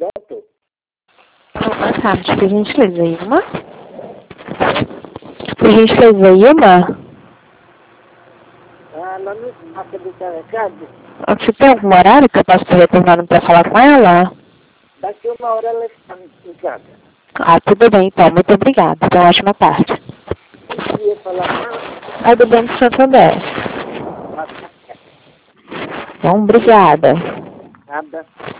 Pronto. Boa tarde, por gentileza, Ilma? Por gentileza, Ilma? Ela não sabe do seu recado. Você tem algum horário que eu posso estar retornando para falar com ela? Daqui uma hora ela está em casa. Ah, tudo bem, então. Muito obrigada. Tenha uma ótima tarde. Eu queria falar com ela. É do Banco Santander. Mas Então, obrigada. nada.